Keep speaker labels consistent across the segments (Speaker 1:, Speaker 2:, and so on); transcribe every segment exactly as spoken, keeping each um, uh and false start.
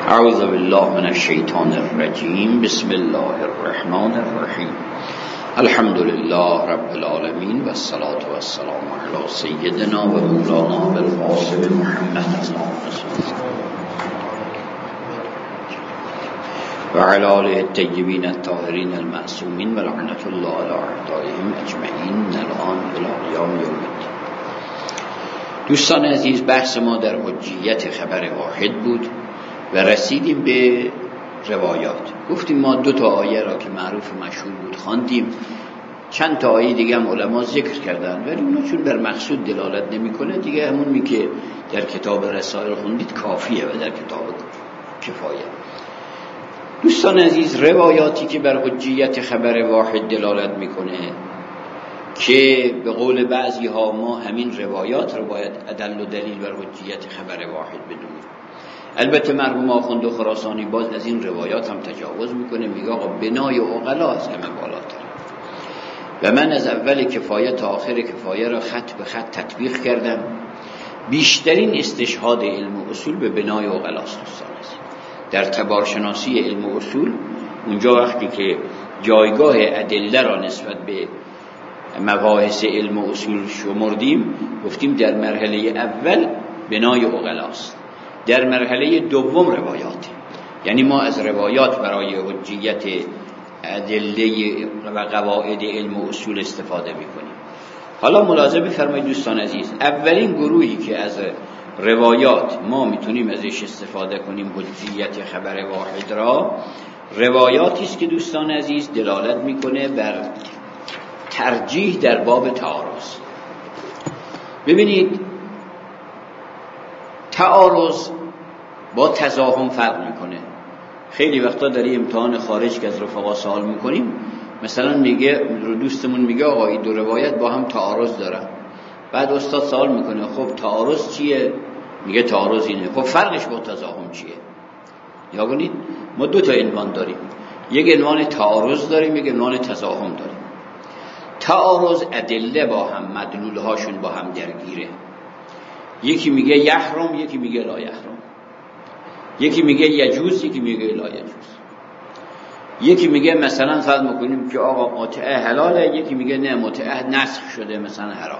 Speaker 1: اعوذ بالله من الشیطان الرجیم. بسم الله الرحمن الرحیم. الحمد لله رب العالمین و الصلاة و السلام علی سیدنا و مولانا بالقاسم محمد و علی آله الطیبین الطاهرین المعصومین و لعنت الله علی اعدائهم اجمعین من الان الی یوم الدین. دوستان عزیز، بحث ما در حجیت خبر واحد بود و رسیدیم به روایات. گفتیم ما دو تا آیه را که معروف و مشهور بود خواندیم، چند تا آیه دیگه هم علما ذکر کردن، ولی اونا چون بر مقصود دلالت نمیکنه دیگه همون می که در کتاب رسائل خوندید کافیه و در کتاب کفایه. دوستان عزیز، روایاتی که بر حجیت خبر واحد دلالت میکنه که به قول بعضی ها ما همین روایات رو باید ادل و دلیل بر حجیت خبر واحد بدونیم. البته مرحوم آخوند خراسانی باز از این روایات هم تجاوز میکنه، میگه آقا بنای عقلا از همه بالاتر و من از اول کفایه تا آخر کفایه را خط به خط تطبیق کردم. بیشترین استشهاد علم و اصول به بنای عقلاست دوستان عزیز. در تبارشناسی علم و اصول اونجا وقتی که جایگاه ادله را نسبت به مباحث علم و اصول شمردیم، گفتیم در مرحله اول بنای عقلاست، در مرحله دوم روایات. یعنی ما از روایات برای حجیت ادله و قواعد علم و اصول استفاده میکنیم. حالا ملاحظه بفرمایید دوستان عزیز، اولین گروهی که از روایات ما میتونیم ازش استفاده کنیم حجیت خبر واحد را، روایاتی است که دوستان عزیز دلالت میکنه بر ترجیح در باب تعارض. ببینید، تعارض با تزاحم فرق میکنه. خیلی وقتا در این امتحان خارج که از رفقا سوال میکنیم، مثلا میگه دوستمون میگه آقا این دو روایت با هم تعارض دارن. بعد استاد سوال میکنه خب تعارض چیه؟ میگه تعارض اینه. خب فرقش با تزاحم چیه؟ یا کنید ما دو تا عنوان داریم، یک عنوان تعارض داریم، یک عنوان تزاحم داریم. تعارض ادله با هم، مدلول هاشون با هم درگیره. یکی میگه یحرم، یکی میگه لا یحرم. یکی میگه یجوز، یکی میگه لا یجوز. یکی میگه مثلا فرض میکنیم که آقا متعه حلاله، یکی میگه نه متعه نسخ شده مثلا حرام.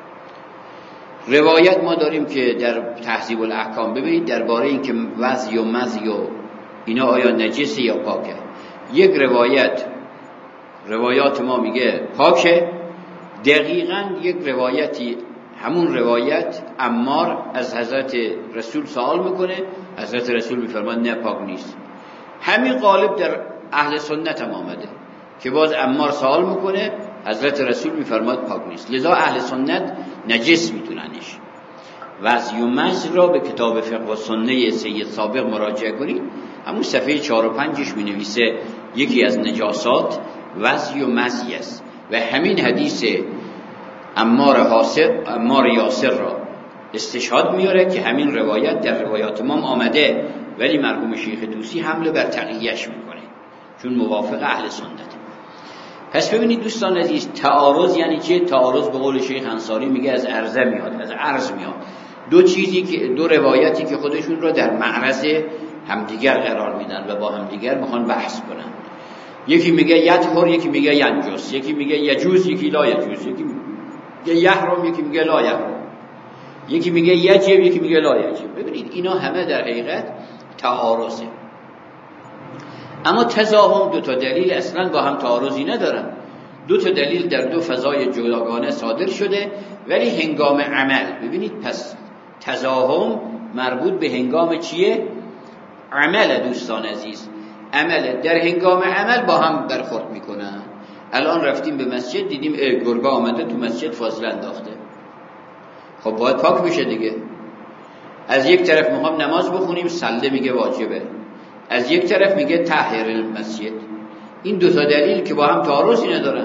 Speaker 1: روایت ما داریم که در تهذیب الاحکام ببینید درباره این که وضع و مزی و اینا آیا نجسه یا پاکه. یک روایت روایات ما میگه پاکه، دقیقاً یک روایتی همون روایت عمار از حضرت رسول سوال میکنه، حضرت رسول میفرماد نه پاک نیست. همین قالب در اهل سنت هم آمده که باز عمار سوال میکنه، حضرت رسول میفرماد پاک نیست. لذا اهل سنت نجس میتوننش. وضع و مزی را به کتاب فقه و سنه سید سابق مراجعه کنید، همون صفحه چهار و پنجش مینویسه یکی از نجاسات وضع و مزی است و همین حدیث عمار حاصر عمار یاسر را استشهاد میاره که همین روایت در روایات امام آمده، ولی مرحوم شیخ طوسی حمله بر تقییدش میکنه چون موافق اهل سنت. پس ببینید دوستان عزیز، تعارض یعنی چه؟ تعارض به قول شیخ انصاری میگه از عرضه میاد، از عرض میاد. دو چیزی که دو روایتی که خودشون رو در معرض همدیگر قرار میدن و با همدیگر میخوان بحث کنن. یکی میگه یطهر، یکی میگه ینجس، یکی میگه یجوز، یکی لا یجوز، یکی میگه یحرم، یکی میگه لا یحرم، یکی میگه یجب، یکی میگه لا یجب. ببینید اینا همه در حقیقت تعارضه. اما تزاحم دو تا دلیل اصلا با هم تعارضی ندارن. دو تا دلیل در دو فضای جداگانه صادر شده ولی هنگام عمل. ببینید پس تزاحم مربوط به هنگام چیه؟ عمل دوستان عزیز. عمل در هنگام عمل با هم برخورد میکنن. الان رفتیم به مسجد دیدیم گربه آمده تو مسجد فاصله انداخته، خب باید پاک بشه دیگه. از یک طرف میخوام نماز بخونیم، سله میگه واجبه، از یک طرف میگه طهر المسجد. این دو تا دلیل که با هم تعارضی ندارن.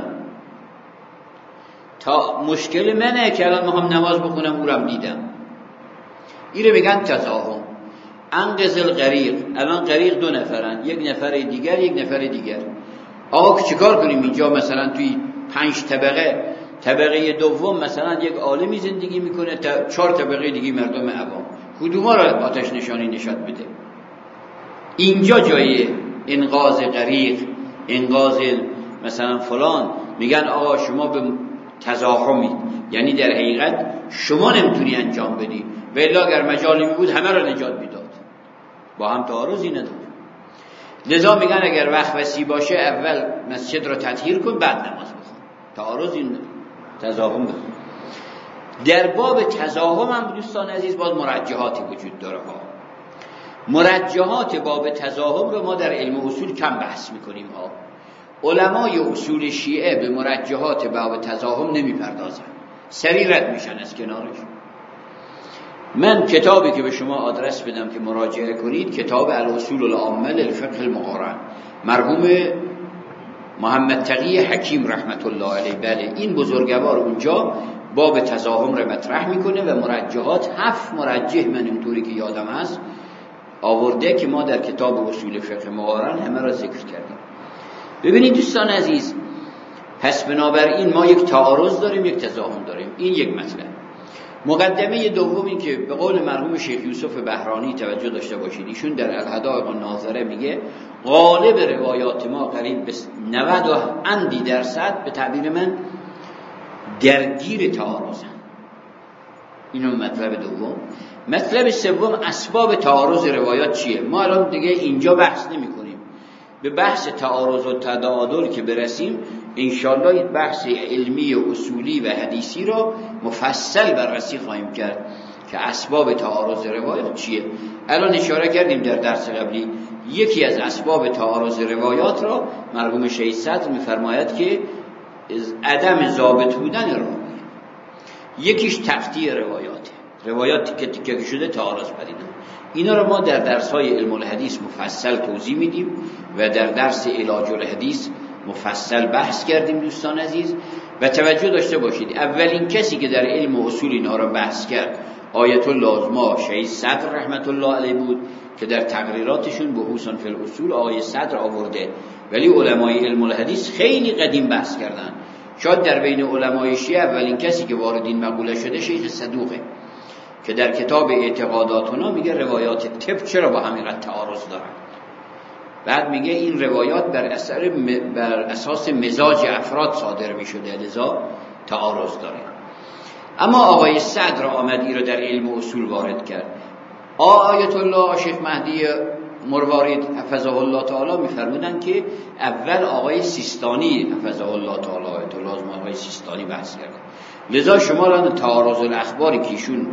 Speaker 1: تا مشکل منه که الان میخوام نماز بخونم اونم دیدم، این رو میگن تزاحم. انقذ الغریق، الان غریق دو نفرن، یک نفر دیگر یک نفر دیگر. آقا که چیکار کنیم اینجا؟ مثلا توی پنج طبقه، طبقه دوم مثلا یک عالمی زندگی میکنه، چهار طبقه دیگه مردم عوام، کدوما را آتش نشانی نشان بده؟ اینجا جای انقاذ غریق، انقاذ مثلا فلان، میگن آقا شما به تزاحمید، یعنی در حقیقت شما نمیتونی انجام بدی، و الا اگر مجالی بود همه را نجات میداد، با هم تعارضی نداره. لذا میگن اگر وقت وسیع باشه اول مسجد را تطهیر کن بعد نماز بخون، تعارضی تزاحم بخون. در باب تزاحم هم دوستان عزیز باز مرجحاتی وجود داره ها. مرجحات باب تزاحم رو ما در علم اصول کم بحث میکنیم ها. علمای اصول شیعه به مرجحات باب تزاحم نمیپردازن، سریع رد میشن از کنارش. من کتابی که به شما آدرس بدم که مراجعه کنید، کتاب الاصول العامه للفقه المقارن، مرحوم محمد تقی حکیم رحمت الله علیه. بله این بزرگوار اونجا باب تزاحم رو مطرح میکنه و مرجحات هفت مرجح من اینطوری که یادم هست آورده که ما در کتاب اصول فقه مقارن همه را ذکر کردیم. ببینید دوستان عزیز، پس بنابراین ما یک تعارض داریم، یک تزاحم داریم. این یک مطلب. مقدمه دوم این که به قول مرحوم شیخ یوسف بهرانی توجه داشته باشید، ایشون در الحدائق الناظره میگه غالب روایات ما قریب به نود و اندی درصد به تعبیر من درگیر تعارضن. اینو مطلب دوم. مطلب سوم اسباب تعارض روایات چیه؟ ما الان دیگه اینجا بحث نمی کنیم، به بحث تعارض و تداعل که برسیم انشالله این بحث علمی و اصولی و حدیثی رو مفصل بررسی خواهیم کرد که اسباب تعارض روایات چیه. الان اشاره کردیم در درس قبلی یکی از اسباب تعارض روایات را مرحوم شیخ صدر می‌فرماید که عدم ضابط بودن راوی، یکیش تقطیع روایات، روایات که تیکه شده تعارض پدید. اینا رو ما در درس‌های علم الحدیث مفصل توضیح میدیم و در درس علاج الحدیث مفصل بحث کردیم دوستان عزیز. و توجه داشته باشید اولین کسی که در علم اصول اینا رو بحث کرد آیت اللازمه شیخ صدر رحمت الله علیه بود که در تقریراتشون بحوث فی الاصول آیه صدر آورده، ولی علمای علم الحدیث خیلی قدیم بحث کردن. شاید در بین علمای شیعه اولین کسی که وارد این مقوله شده شیخ صدوقه که در کتاب اعتقاداتنا میگه روایات طب چرا با همین قد تعارض دارن. بعد میگه این روایات بر اثر بر اساس مزاج افراد صادر میشده لذا تعارض داره. اما آقای صدر آمد این رو در علم اصول وارد کرد. آیت الله شیخ مهدی مروارید حفظه الله تعالی میفرمودن که اول آقای سیستانی حفظه الله تعالی آیت الله از آقای سیستانی بحث کرد. لذا شما الان تعارض الاخباری که ایشون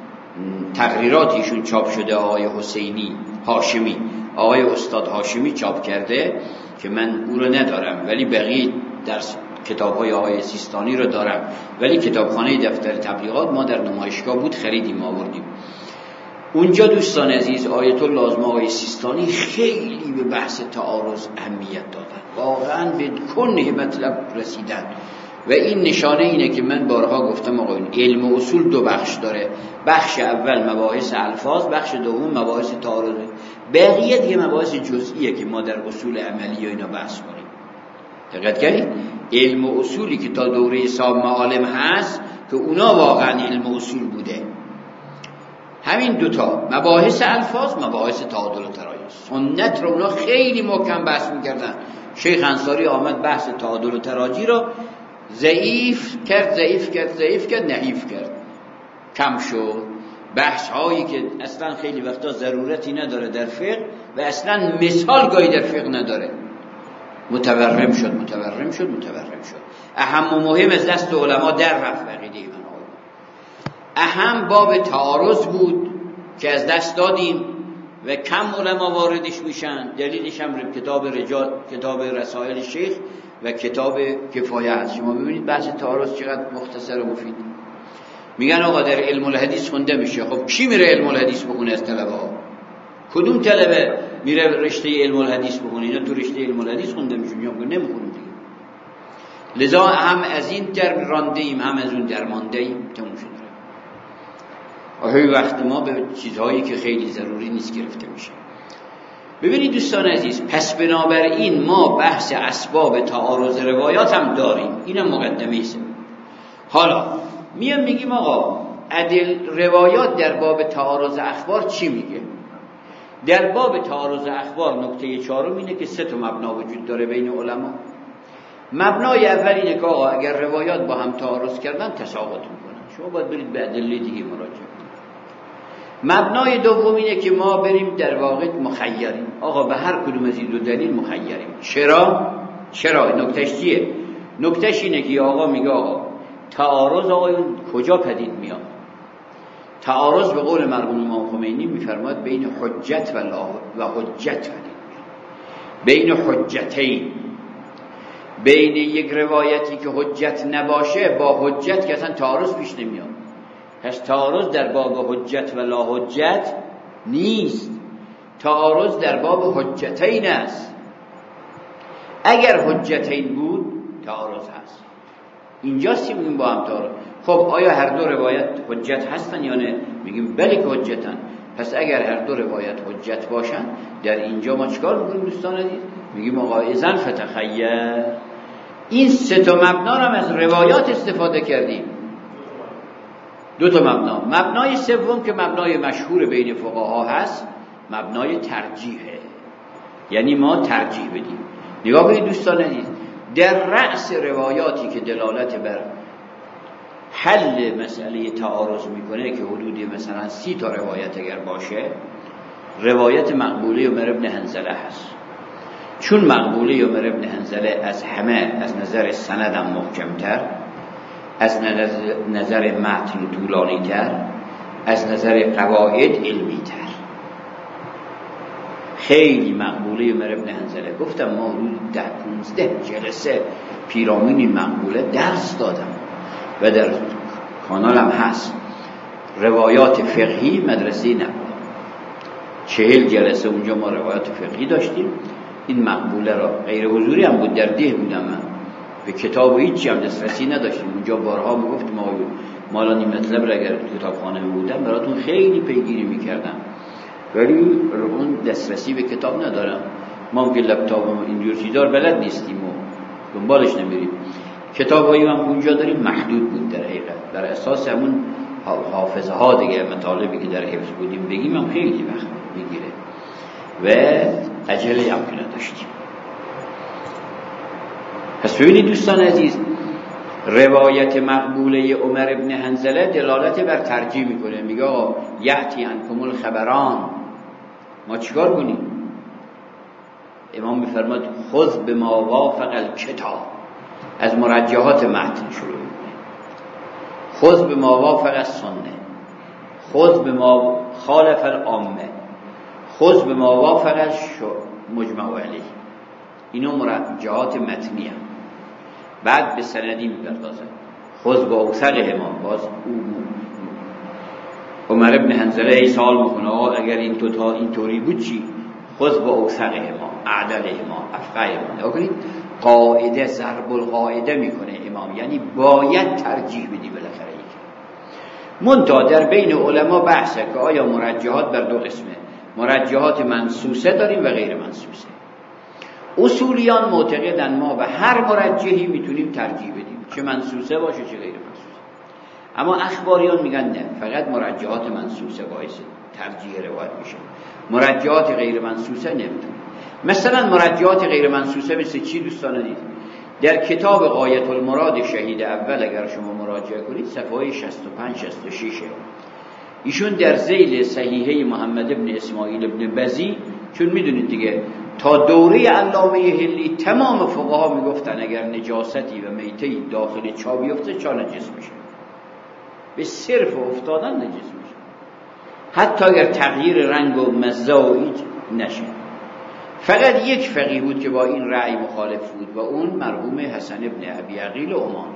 Speaker 1: تقریرات ایشون چاپ شده آقای حسینی هاشمی، آقای استاد هاشمی چاپ کرده که من او رو ندارم ولی بقیه در کتاب‌های آقای سیستانی رو دارم، ولی کتابخانه دفتر تبلیغات ما در نمایشگاه بود خریدیم آوردیم. اونجا دوستان عزیز آیت الله لازمه آقای سیستانی خیلی به بحث تعارض اهمیت دادن، واقعا به کنه مطلب رسیدن. و این نشانه اینه که من بارها گفتم آقا علم اصول دو بخش داره، بخش اول مباحث الفاظ، بخش دوم مباحث تعارض، بقیه دیگه مباحث جزئیه که ما در اصول عملی و اینا بحث کنیم. دقت کردید علم اصولی که تا دوره صاحب معالم هست که اونا واقعا علم اصول بوده، همین دوتا مباحث الفاظ، مباحث تعادل و ترایز. سنت رو اونا خیلی محکم بحث میکردن. شیخ انصاری آمد بحث تعادل و تراجی رو ضعیف کرد ضعیف کرد ضعیف کرد نحیف کرد، کم شد. بحث هایی که اصلا خیلی وقتا ضرورتی نداره در فقه و اصلا مثال گاهی در فقه نداره، متورم شد متورم شد متورم شد. اهم و مهم از دست علما در رفت عقیده من. اهم باب تعارض بود که از دست دادیم و کم علما واردش میشن. دلیلش هم کتاب رجال، کتاب رسائل شیخ و کتاب کفایه هست. شما ببینید بحث تعارض چقدر مختصر و مفید. میگن آقا در علم الحدیث خونده میشه. خب کی میره علم الحدیث بخونه از طلبه ها؟ کدوم طلبه میره رشته علم الحدیث بخونه؟ اینا تو رشته علم الحدیث خونده میشه، میگم نمیخونیم دیگه. لذا هم از این در رانده ایم هم از اون در مانده ایم. تموم شد. آخه وقت ما به چیزهایی که خیلی ضروری نیست گرفته میشه. ببینید دوستان عزیز، پس بنابراین ما بحث اسباب تعارض روایات هم داریم. اینم مقدمه است. حالا میام میگیم آقا عدل روایات در باب تعارض اخبار چی میگه؟ در باب تعارض اخبار نکته چهارم اینه که سه تا مبنا وجود داره بین علما. مبنای اول اینه که آقا اگر روایات با هم تعارض کردن تساقط میکنن، شما باید برید به ادله دیگه مراجعه کنید. مبنای دوم اینه که ما بریم در واقع مخیریم، آقا به هر کدوم از این دو دلیل مخیریم. چرا؟ چرا؟ نکتهش چیه؟ نکتهش اینه که آقا میگه آقا تعارض آقایون کجا پدید میاد؟ تعارض به قول مرحوم امام خمینی میفرماد بین حجت و لا و حجت پدید میاد، بین حجتین، بین یک روایتی که حجت نباشه با حجت که اصلا تعارض پیش نمیاد. پس تعارض در باب حجت و لا حجت نیست، تعارض در باب حجتین است. اگر حجتین بود تعارض هست. اینجاست که میگیم با هم تعارض. خب آیا هر دو روایت حجت هستن یا نه؟ میگیم بله که حجتن. پس اگر هر دو روایت حجت باشن در اینجا ما چیکار میکنیم دوستان عزیز؟ میگیم آقا اذن فتخیر. این سه تا مبنا هم از روایات استفاده کردیم. دو تا مبنا. مبنای سوم که مبنای مشهور بین فقها هست مبنای ترجیحه، یعنی ما ترجیح بدیم. نگاه کنید دوستان عزیز، در رأس روایاتی که دلالت بر حل مسئله تعارض میکنه که حدود مثلا سی تا روایت اگر باشه، روایت مقبوله عمر ابن حنظله هست. چون مقبوله عمر ابن حنظله از همه از نظر سند هم محکمتر، از نظر متن طولانی تر، از نظر قواعد علمی تر. خیلی مقبوله عمر ابن حنظله، گفتم ما حدود ده پونزده جلسه پیرامون این مقبوله درس دادم و در کانالم هست. روایات فقهی مدرسه نبود، چهل جلسه اونجا ما روایات فقهی داشتیم. این مقبوله را غیر حضوری هم بود، در ده بودم من، به کتاب و هیچی هم دسترسی نداشتیم. اونجا بارها میگفتیم ما مالا این مطلب را اگر کتابخانه بودم براتون خیلی پیگیری میکردم، ولی اون دسترسی به کتاب ندارم. ما هم که لپتاپ و اینجور چیزا بلد نیستیم و دنبالش نمیریم. کتابایی هم اونجا داریم محدود بود در حقیقت، در اساس همون حافظه ها دیگه، مطالبی که در حفظ بودیم بگیم هم خیلی وقت میگیره و عجله هم که نداشتیم. پس ببینید دوستان عزیز، روایت مقبوله عمر ابن حنظله دلالت بر ترجیح میکنه. میگه یأتی عنکم الخبران، ما چیکار کنیم؟ امام میفرماد خذ بما وافق الکتاب، از مرجحات متن شروع میکنه. خذ بما وافق السنه، خذ بما خالف العامه، خذ بما وافق المجمع علیه. اینا مرجحات متنی هم. بعد به سندی میپردازن. خذ با اوثقه ما، باز عمر ابن حنظله ای سوال میکنه آقا اگر این تو تا این طوری بود چی؟ خذ با اوثقه ما، اعدله ما، افقه ما. نگاه کنید قاعده ضرب القاعده میکنه امام، یعنی باید ترجیح بدی بالاخره. یک منتها در بین علما بحثه که آیا مرجحات بر دو قسمه، مرجحات منسوسه داریم و غیر منسوسه. اصولیان معتقدن ما به هر مرجحی میتونیم ترجیح بدیم، چه منسوسه باشه چه غیر منسوسه. اما اخباریان میگن نه، فقط مرجحات منسوسه باعث ترجیح روایت میشه، مرجحات غیر منسوسه نمیتونه. مثلا مرجحات غیر منسوسه مثل چی دوستان دید؟ در کتاب غایت المراد شهید اول اگر شما مراجعه کنید صفحه شصت و پنج شصت و شش، ایشون در ذیل صحیحه محمد ابن اسماعیل ابن بزی، چون میدونید دیگه تا دوره علامه حلی تمام فقها میگفتن اگر نجاستی و میتی داخل چا بیفته چا نجس میشه، به صرف افتادن نجس میشه، حتی اگر تغییر رنگ و مزه و هیچ نشه. فقط یک فقیه بود که با این رأی مخالف بود و اون مرحوم حسن ابن ابی عقیل عمانی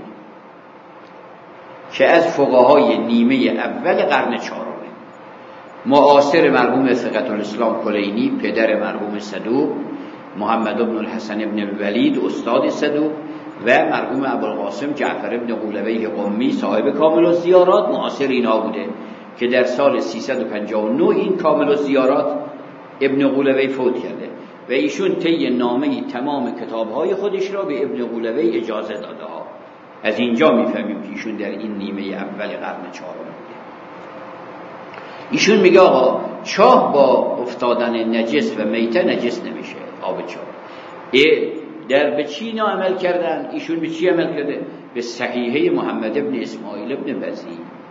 Speaker 1: که از فقهای نیمه اول قرن چهارم، معاصر مرحوم ثقة الاسلام کلینی، پدر مرحوم صدوق محمد ابن الحسن ابن الولید استاد صدوق و مرحوم ابوالقاسم جعفر ابن قولویه قمی صاحب کامل الزیارات، معاصر اینا بوده که در سال سیصد و پنجاه و نه این کامل الزیارات ابن قولویه فوت کرده و ایشون طی نامه تمام کتاب‌های خودش را به ابن قولویه اجازه داده ها. از اینجا میفهمیم که ایشون در این نیمه اول قرن چهارم بوده. ایشون میگه آقا چاه با افتادن نجس و میته نجس نمیشه. آب چاه در به چی اینا عمل کردن؟ ایشون به چی عمل کرده؟ به صحیحه محمد ابن اسماعیل ابن بزی.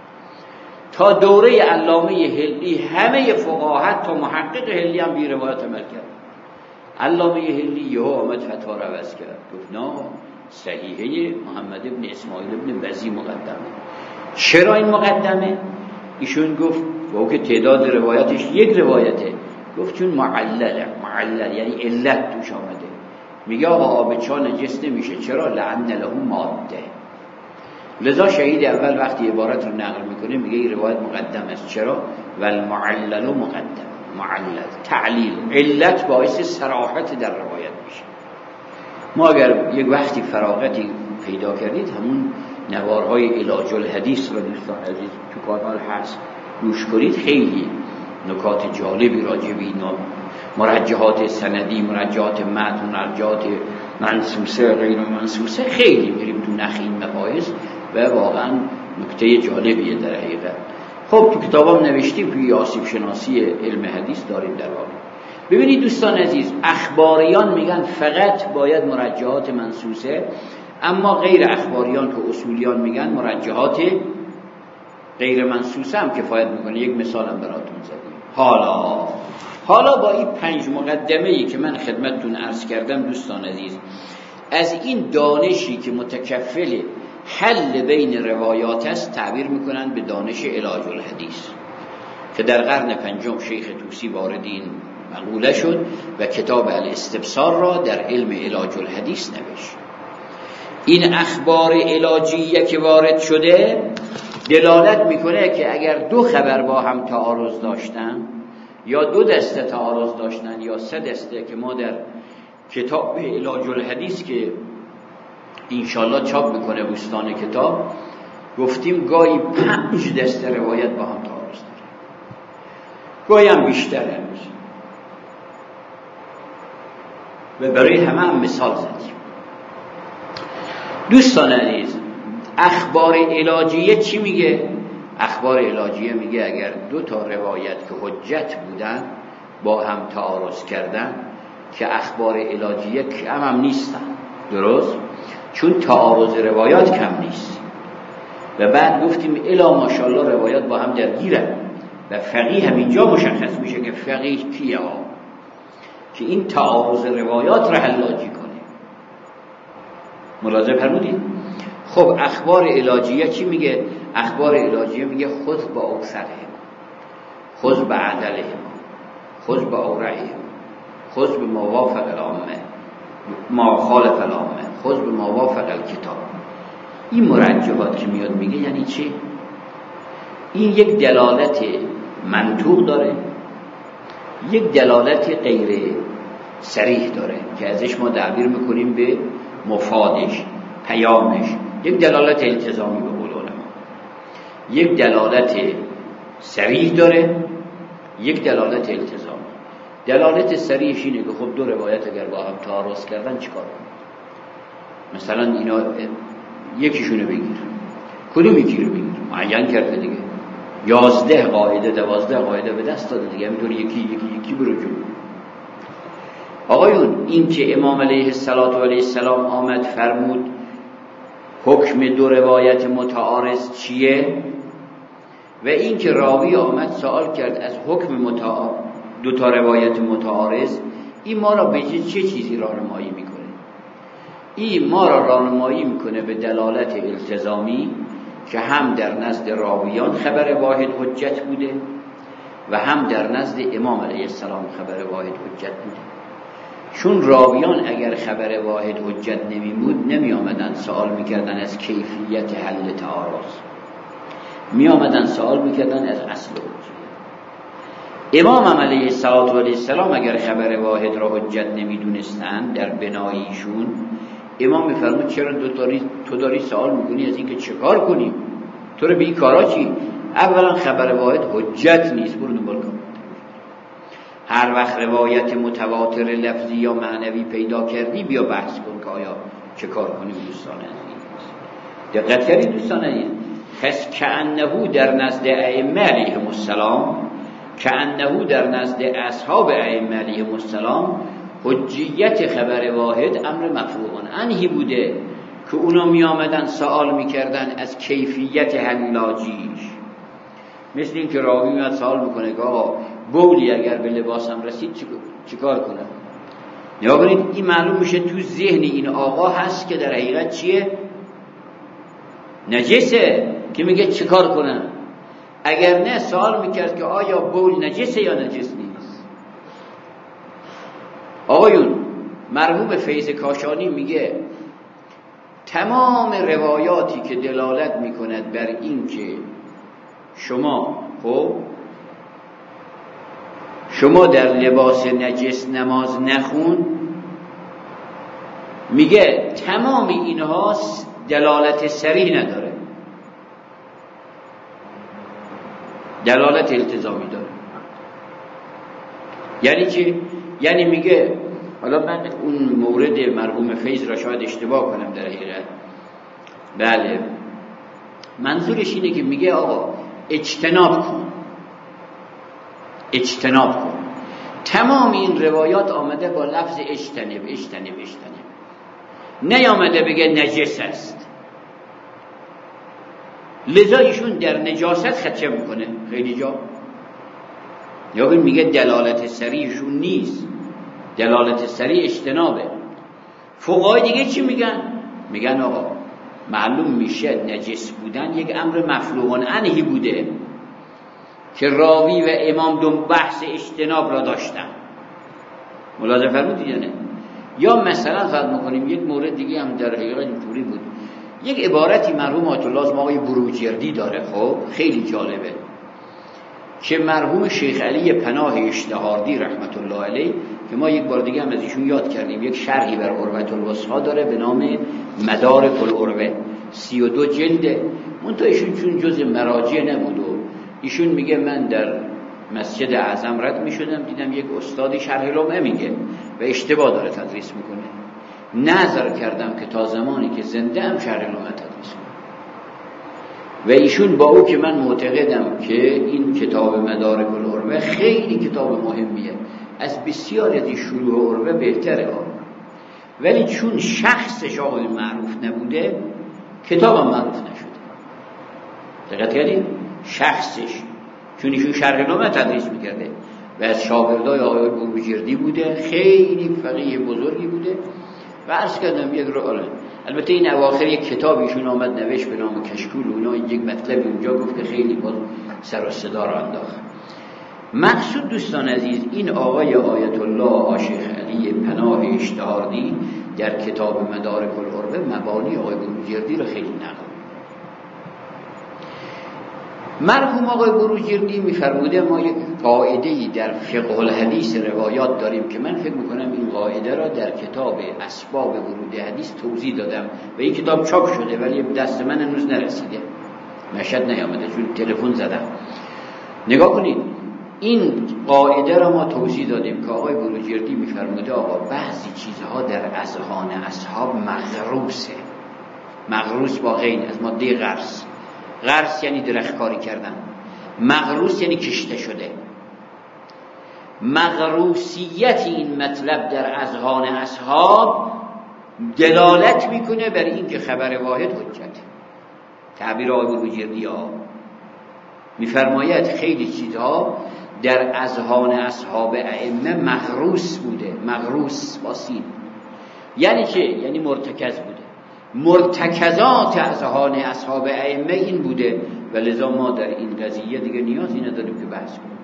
Speaker 1: تا دوره علامه هلی همه فقاهت تا محقق هلی هم بی روایت عمل کرد. علامه هلی یهو آمد فتوا رو عوض کرد، گفت نه، صحیحه محمد ابن اسماعیل ابن بزی مقدمه. چرا این مقدمه؟ ایشون گفت با که تعداد روایتش یک روایته، گفت چون معلله، معلل یعنی علت توش آمده. میگه آقا آب چاه نجس نمیشه. چرا؟ لعن له ماده. لذا شهید اول وقتی عبارت رو نقل میکنه میگه این روایت مقدم است. چرا؟ والمعلل مقدم. معلل تعلیل، علت باعث صراحت در روایت میشه. ما اگر یک وقتی فراغتی پیدا کردید همون نوارهای علاج الحدیث رو دوستان عزیز تو کانال هست گوش کنید، خیلی نکات جالبی راجع به اینا، مرجحات سندی، مرجحات متن، مرجحات منسوسه غیر منسوسه، خیلی میریم تو نخ این مباحث و واقعا نکته جالبیه در حقیقت. خب تو کتابام نوشتیم، توی آسیب شناسی علم حدیث داریم در واقع. ببینید دوستان عزیز، اخباریان میگن فقط باید مرجحات منسوسه، اما غیر اخباریان که اصولیان میگن مرجحات غیر منسوسه هم کفایت میکنه. یک مثال هم براتون زدیم. حالا حالا با این پنج مقدمه‌ای که من خدمتتون عرض کردم دوستان عزیز، از این دانشی که متکفل حل بین روایات است تعبیر میکنن به دانش علاج الحدیث که در قرن پنجم شیخ طوسی وارد این مقوله شد و کتاب الاستبصار را در علم علاج الحدیث نوشت. این اخبار علاجیه که وارد شده دلالت میکنه که اگر دو خبر با هم تعارض داشتن یا دو دسته تعارض داشتن یا سه دسته که ما در کتاب علاج الحدیث که انشالله چاپ میکنه بوستان کتاب گفتیم گاهی پنج دسته روایت با هم تعارض داره، گاهی هم بیشتره و برای همه هم مثال زدیم. دوستان عزیز، اخبار علاجیه چی میگه؟ اخبار علاجیه میگه اگر دو تا روایت که حجت بودن با هم تعارض کردن که اخبار علاجیه کم هم نیستن، درست؟ چون تعارض روایات کم نیست و بعد گفتیم الا ماشاءالله روایات با هم درگیرن و فقیه هم اینجا مشخص میشه که فقیه کیه ها که این تعارض روایات را حلاجی کنه. ملاحظه فرمودید؟ خب اخبار علاجیه چی میگه؟ اخبار علاجیه میگه خذ با اوثقهم، خذ با عدلهم، خذ با اورعهم، خذ به موافق العامه، ما خالف العامه، خذ به موافق الکتاب. این مرجحات که میاد میگه یعنی چی؟ این یک دلالت منطوق داره، یک دلالت غیر صریح داره که ازش ما تعبیر میکنیم به مفادش، پیامش. یک دلالت التزامی به قول علما، یک دلالت صریح داره، یک دلالت التزامی. دلالت صریحش اینه که خب دو روایت اگر با هم تعارض کردن چیکار کنیم؟ مثلا اینا یکیشونو بگیر، کدوم یکی رو بگیر؟ معین کرده دیگه، یازده قاعده دوازده قاعده به دست داده دیگه، همینطوری یکی یکی یکی برو جلو. آقایون این که امام علیه السلام آمد فرمود حکم دو روایت متعارض چیه و این که راوی آمد سوال کرد از حکم متعارض دو تا روایت متعارض، این ما را به چه چیزی راهنمایی میکنه؟ این ما را راهنمایی میکنه به دلالت التزامی که هم در نزد راویان خبر واحد حجت بوده و هم در نزد امام علیه السلام خبر واحد حجت بوده. چون راویان اگر خبر واحد حجت نمی بود نمی آمدن سوال میکردن از کیفیت حل تعارض، می آمدن سوال میکردن از اصل حجت. امام علیه السلام اگر خبر واحد را حجت نمی دونستن در بناییشون، امام میفرمود چرا دو داری تو داری سوال میکنی از اینکه چه کار کنیم؟ تو رو به این کارا چی؟ اولا خبر واحد حجت نیست، برو دنبال کن. هر وقت روایت متواتر لفظی یا معنوی پیدا کردی بیا بحث کن که آیا چه کار کنیم. دوستان عزیز دقت کردید دوستان عزیز؟ خس کأنه در نزد ائمه علیهم السلام که انه در نزد اصحاب ائمه علیهم السلام حجیت خبر واحد امر مفروغ عنه بوده که اونا می آمدن سوال میکردن از کیفیت حلاجیش. مثل این که راوی میاد سوال میکنه که آقا بولی اگر به لباسم رسید چیکار کنم؟ نگاه کنید، این معلوم میشه تو ذهن این آقا هست که در حقیقت چیه؟ نجسه، که میگه چیکار کنم. اگر نه سوال میکرد که آیا بول نجسه یا نجس نیست. آقایون، مرحوم فیض کاشانی میگه تمام روایاتی که دلالت میکند بر این که شما خب شما در لباس نجس نماز نخون، میگه تمام اینها دلالت صریح نداره، دلالت التزامی داره. یعنی چی؟ یعنی میگه، حالا من اون مورد مرحوم فیض را شاید اشتباه کنم در حقیقت، بله منظورش اینه که میگه آقا اجتناب کن، اجتناب کن. تمام این روایات آمده با لفظ اجتنب اجتنب اجتنب، نیامده بگه نجس است. لذا ایشون در نجاست خدشه میکنه خیلی جا، یا میگه دلالت صریحشون نیست، دلالت صریح اجتنابه. فقهای دیگه چی میگن؟ میگن آقا معلوم میشه نجس بودن یک امر مفروغ عنه بوده که راوی و امام دو بحث اجتناب را داشتن. ملاحظه فرمودید یا نه؟ یا مثلا فرض میکنیم یک مورد دیگه هم در حقیقت اینطوری بود، یک عبارتی مرحوم آیت الله آقای بروجردی داره، خب خیلی جالبه، که مرحوم شیخ علی پناه اشتهاردی رحمت الله علیه که ما یک بار دیگه هم از ایشون یاد کردیم، یک شرحی بر عروة الوثقی داره به نام مدارک العروة، سی و دو جلده. منتها ایشون چون جز مراجع نبود و ایشون میگه من در مسجد اعظم رد میشدم دیدم یک استادی شرح لمعه میگه و اشتباه داره تدریس میکنه، نظر کردم که تا زمانی که زنده هم شرح لمعه تدریس کنم. و ایشون با او که من معتقدم که این کتاب مدارک العروة خیلی کتاب مهمیه، از بسیار از این شروح عروة بهتره ها، ولی چون شخصش آقای معروف نبوده کتابم معروف نشده. دقت کردید؟ شخصش، چون ایشون شرح لمعه تدریس میکرده و از شاگردای آقای بروجردی بوده، خیلی فقیه بزرگی بوده و عرض کردم یک رو. البته این اواخر یک کتاب ایشون آمد نوشت به نام کشکول، اونا یک مطلبی اونجا گفت که خیلی باز سر و صدا را انداخت. مقصود دوستان عزیز، این آقای آیت الله شیخ علی پناه اشتهاردی در کتاب مدارک العروة مبانی آقای بروجردی را خیلی نقل. مرحوم آقای بروجردی میفرموده ما یک قاعده‌ای در فقه الحدیث روایات داریم که من فکر میکنم این قاعده را در کتاب اسباب ورود حدیث توضیح دادم و این کتاب چاپ شده ولی دست من هنوز نرسیده، مشهد نیامده چون تلفن زدم. نگاه کنید، این قاعده را ما توضیح دادیم که آقای بروجردی میفرموده آقا بعضی چیزها در اذهان اصحاب مغروسه، مغروس با غین از ماده غرس، غرس یعنی درختکاری کردن، مغروس یعنی کشته شده. مغروسیت این مطلب در اذهان اصحاب دلالت میکنه بر این که خبر واحد حجت. تعبیر آقای بروجردی ها میفرماید خیلی چیزها در اذهان اصحاب ائمه مغروس بوده، مغروس با سین یعنی چه؟ یعنی مرتکز بوده، مرتکزات اذهان اصحاب ائمه این بوده و لذا ما در این قضیه دیگه نیازی نداریم که بحث کنیم.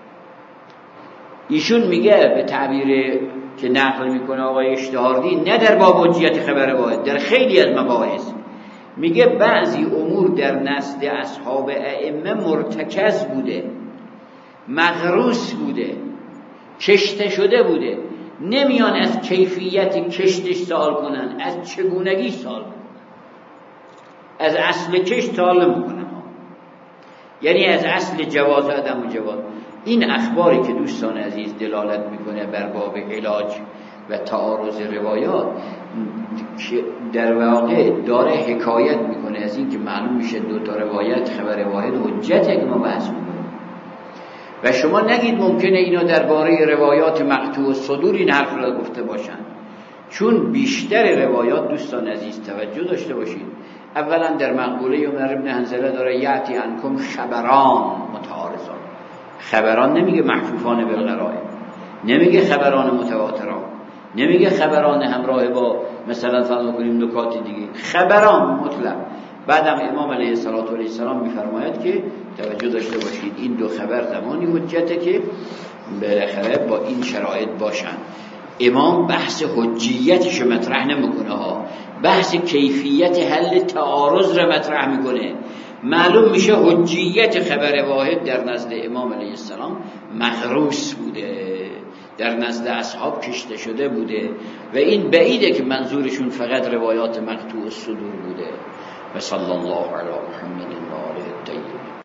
Speaker 1: ایشون میگه به تعبیر که نقل میکنه آقای اشتهاردی، نه در باب حجیت خبر واحد، در خیلی از مباحث میگه بعضی امور در نزد اصحاب ائمه مرتکز بوده، مغروس بوده، کشته شده بوده، نمیان از کیفیت کشتش سوال کنن، از چگونگی سوال کنن، از اصل کشت سوال نمیکنن، یعنی از اصل جواز عدم و جواز. این اخباری که دوستان عزیز دلالت میکنه بر باب علاج و تعارض روایات که در واقع داره حکایت میکنه از این که معلوم میشه دو تا روایت خبر واحد حجته که ما بحث میکنیم. و شما نگید ممکنه اینا درباره روایات مقطوع الصدور این حرف را گفته باشند، چون بیشتر روایات دوستان عزیز توجه داشته باشید، اولا در مقوله عمر بن حنظله داره یأتی عنکم خبران متعارضان. خبران نمیگه محفوفان بالقرائن، نمیگه خبران متواتران، نمیگه خبران همراه با مثلا فرض کنیم نکات دیگه، خبران مطلق. بعدم امام علیه السلام میفرماید که توجه داشته باشید این دو خبر زمانی حجته که بالاخره با این شرایط باشن. امام بحث حجیتش مطرح نمیکنه ها، بحث کیفیت حل تعارض را مطرح میکنه. معلوم میشه حجیت خبر واحد در نزد امام علیه السلام مغروس بوده، در نزد اصحاب کشته شده بوده و این بعیده که منظورشون فقط روایات مقطوع الصدور بوده. و صلی الله علی محمد و آله الطاهرین.